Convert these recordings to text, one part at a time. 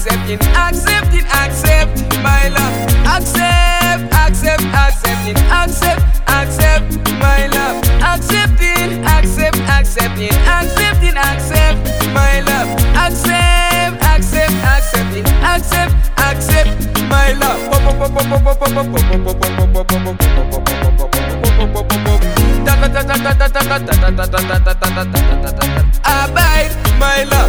accepting, accepting, accept my love. Accept, accept, accepting, accept, accept my love. Accepting, accept, accepting, accepting, accept my love. Accept, accept, accepting, accept, accept my love. Abide my love.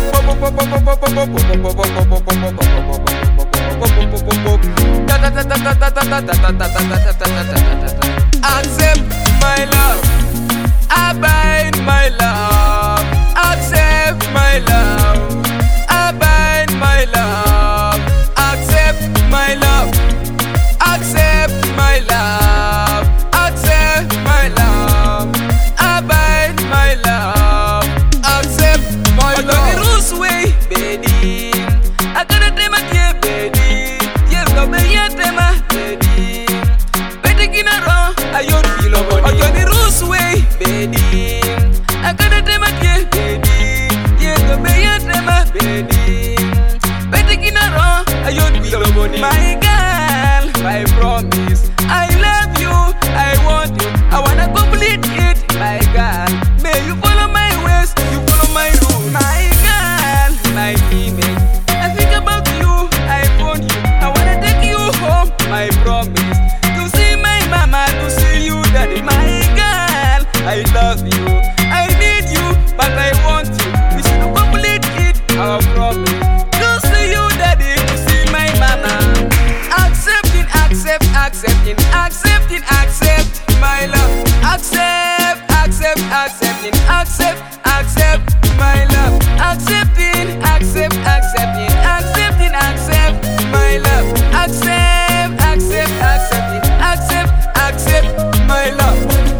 Accept my love. Abide my love. Accept my love. Abide my love. Accept my love. Accept my love. Accept my love. Abide my love. Accept my love. Rules way, baby. I gotta take my care, baby. Yes, go be your tema, baby. Better get around. I don't feel over. I got the rules way, baby. I gotta take my care, baby. Yes, go be your tema, baby. Better get around. I don't feel over. My girl, my promise. I love you. I want you. I wanna complete it, my girl. May you follow my ways, you follow my rules. My girl, my female. I think about you, I want you. I wanna take you home, my promise. To see my mama, to see you daddy. My girl, I love you. I need you, but I want you. We should complete it, our promise. To see you daddy, to see my mama. Accepting, accept, accepting, accepting, accept my love. Accept, accept, accepting, accept, accept my love. Accepting, accept, accepting, accepting, accept my love. Accept, accept, accepting, accept, accept my love.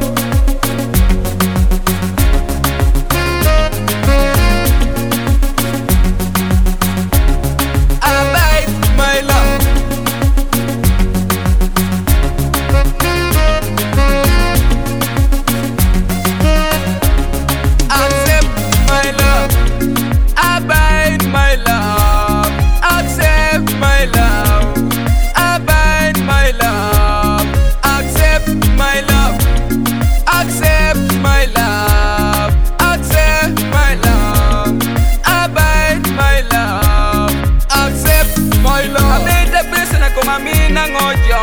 Abide my love. Accept my love. Abide my love. Accept my love. Abide my love. Accept my love. Accept my love. Accept my love. Abide my love. Accept my love. I made the person I come a mean and ojo.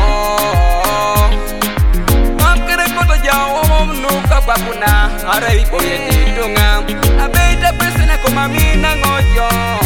Bakuna arai boye tidunga abeida pesena koma mina ngojo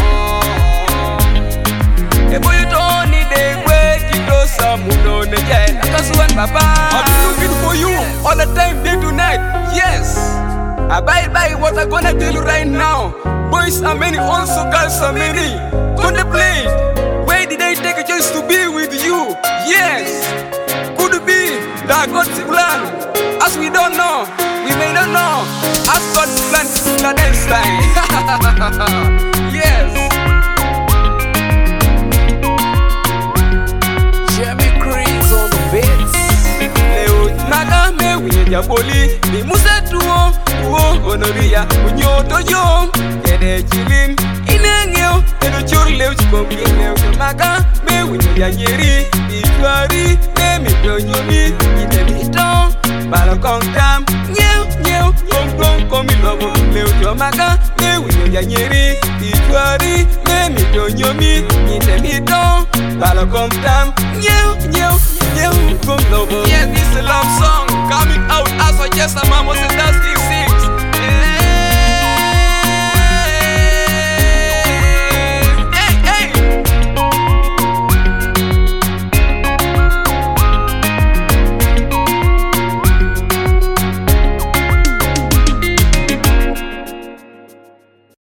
e boye toni de weti to samuno ne jai kasuan papa. I'm looking for you all the time, day to night. Yes, abide by what I'm gonna tell you right now. Boys are many, also girls are many. Contemplate, where did I take a chance to be with you? Yes, could be that God's plan. As we don't know, we may not know. As God's plan is the next time. Yes. Jeremy Chris on the beats. Leo naga me wiya boli. Ni musa tuo honoria. Unyoto yo kede chilim. Inengyo edo churleo chikombi leo. Naga me wiya nyeri. Ijuari me midonyomi. Inemito. Balakong tam, nyeu, nyeu, yom plong komi lobo. Leo jomaga, me winyo ya nyeri. Ijuari, me mito nyomi. Nite mito, balakong tam, nyeu, nyeu, nyeu, kom lobo. Yes, this is a love song coming out as a yes, a mama said that's this.